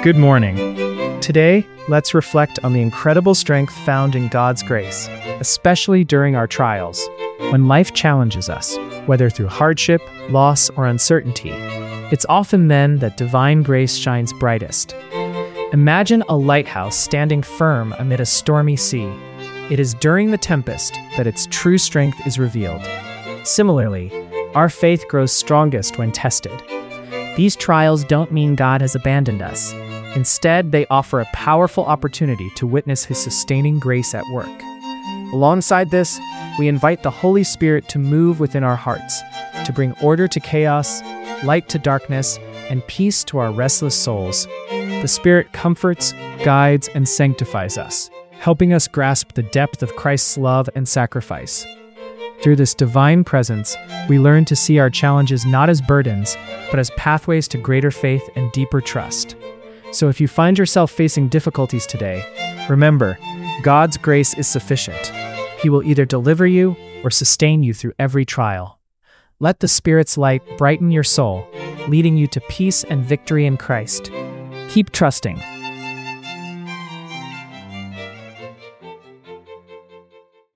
Good morning. Today, let's reflect on the incredible strength found in God's grace, especially during our trials. When life challenges us, whether through hardship, loss, or uncertainty, it's often then that divine grace shines brightest. Imagine a lighthouse standing firm amid a stormy sea. It is during the tempest that its true strength is revealed. Similarly, our faith grows strongest when tested. These trials don't mean God has abandoned us. Instead, they offer a powerful opportunity to witness His sustaining grace at work. Alongside this, we invite the Holy Spirit to move within our hearts, to bring order to chaos, light to darkness, and peace to our restless souls. The Spirit comforts, guides, and sanctifies us, helping us grasp the depth of Christ's love and sacrifice. Through this divine presence, we learn to see our challenges not as burdens, but as pathways to greater faith and deeper trust. So if you find yourself facing difficulties today, remember, God's grace is sufficient. He will either deliver you or sustain you through every trial. Let the Spirit's light brighten your soul, leading you to peace and victory in Christ. Keep trusting,